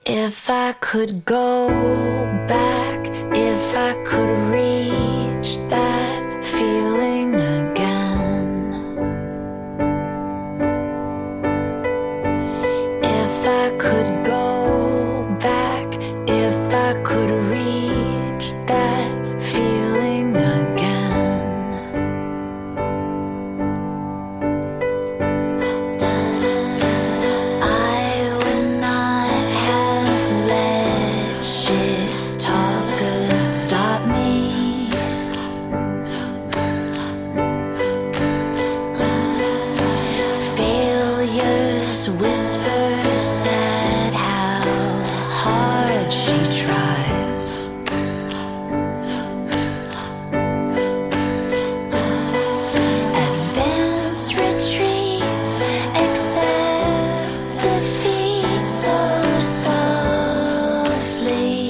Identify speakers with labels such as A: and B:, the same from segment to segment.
A: If I could go back, if I could reach that feeling again, if I could go back, if I could reach that feeling again, I would not have let shit talkers stop me. Failures whisper sad how hard she tries. Advance retreat, accept defeat so softly.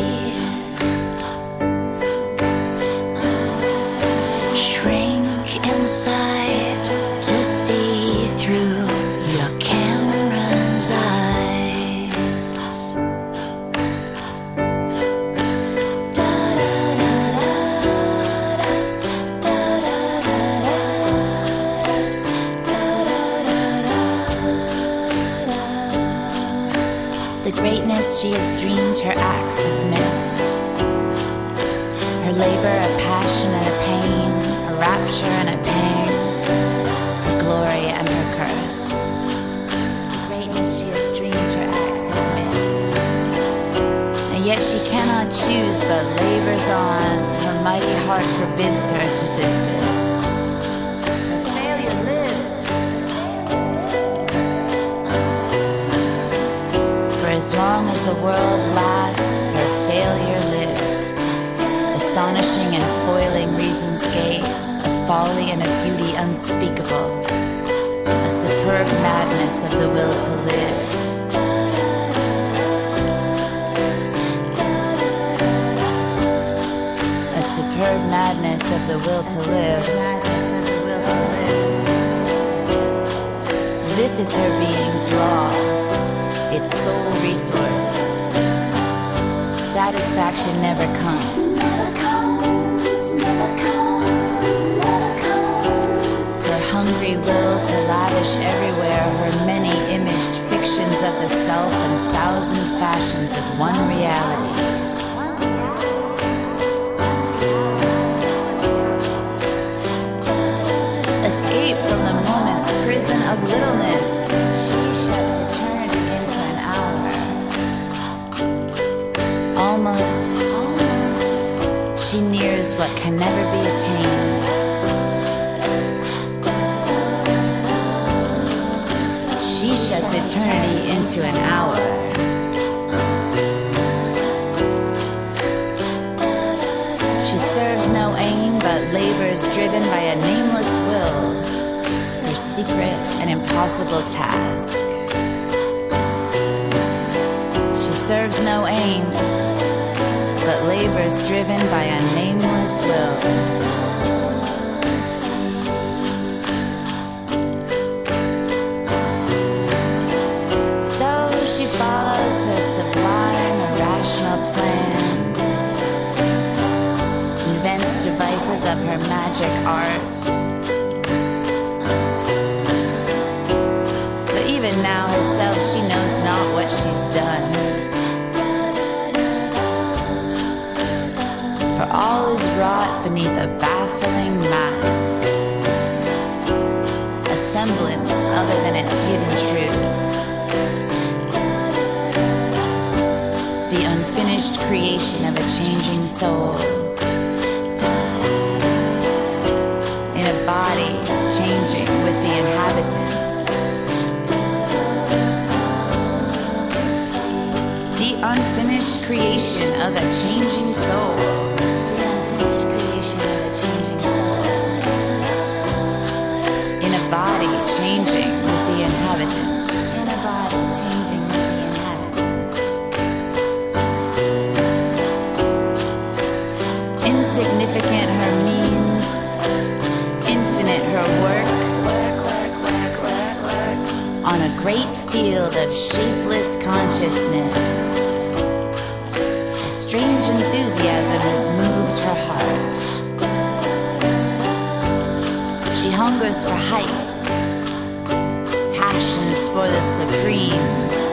A: Shrink inside to see through your camera's eyes. The greatness she has dreamed her acts have missed. Her labor, a passion and a pain, a rapture and a pang, her glory and her curse. The greatness she has dreamed her acts have missed. And yet she cannot choose but labors on. Her mighty heart forbids her to desist. Her failure lives. For as long as the world lasts, her failure lives. Astonishing and foiling reason's gaze, a folly and a beauty unspeakable, a superb madness of the will to live. A superb madness of the will to live. This is her being's law, its sole resource. Satisfaction never comes. Her hungry will to lavish everywhere her many imaged fictions of the self and thousand fashions of one reality. Escape from the moment's prison of littleness. She shuts eternity into an hour. Almost, she nears what can never be attained. She shuts eternity into an hour. She serves no aim but labors driven by a nameless will, her secret and impossible task. She serves no aim but labors driven by a nameless will. So she follows her sublime, irrational plan, invents devices of her magic art. But even now herself, she knows not what she's done. For all is wrought beneath a baffling mask, a semblance other than its hidden truth, the unfinished creation of a changing soul, in a body changing with the inhabitants. The unfinished creation of a changing soul. In a body changing with the inhabitants. In a body changing with the inhabitants. Insignificant her means, infinite her work. On a great field of shapeless consciousness, enthusiasm has moved her heart. She hungers for heights, passions for the supreme,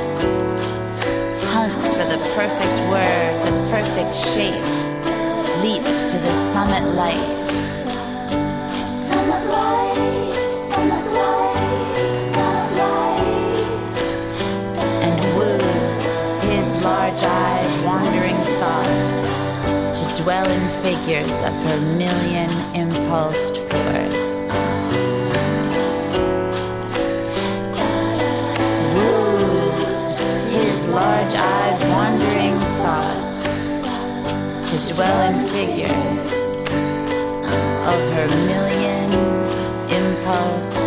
A: hunts for the perfect word, the perfect shape, leaps to the summit light. Summit light, summit light, summit light. And woos his large-eyed wandering thoughts to dwell in figures of her million impulsed force. Woos his large-eyed wandering thoughts to dwell in figures of her million impulse